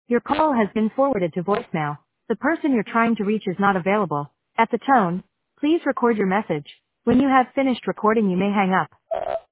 Your call has been forwarded to voicemail. The person you're trying to reach is not available. At the tone, please record your message. When you have finished recording, you may hang up.